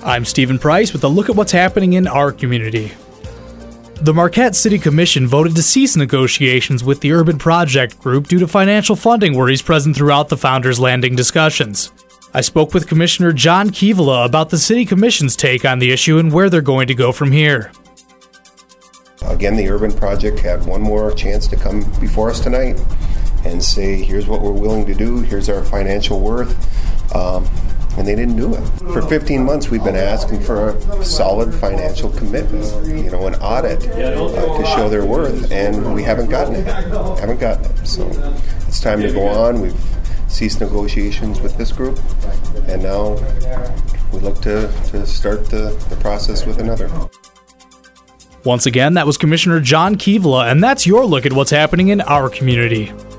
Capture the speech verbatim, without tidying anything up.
I'm Stephen Price with a look at what's happening in our community. The Marquette City Commission voted to cease negotiations with the Urban Project Group due to financial funding worries present throughout the Founders Landing discussions. I spoke with Commissioner John Keevala about the City Commission's take on the issue and where they're going to go from here. Again, the Urban Project had one more chance to come before us tonight and say, here's what we're willing to do, here's our financial worth, um, and they didn't do it. For fifteen months, we've been asking for a solid financial commitment, you know, an audit uh, to show their worth, and we haven't gotten it. Haven't gotten it. So it's time to go on. We've ceased negotiations with this group, and now we look to, to start the, the process with another. Once again, that was Commissioner John Keevala, and that's your look at what's happening in our community.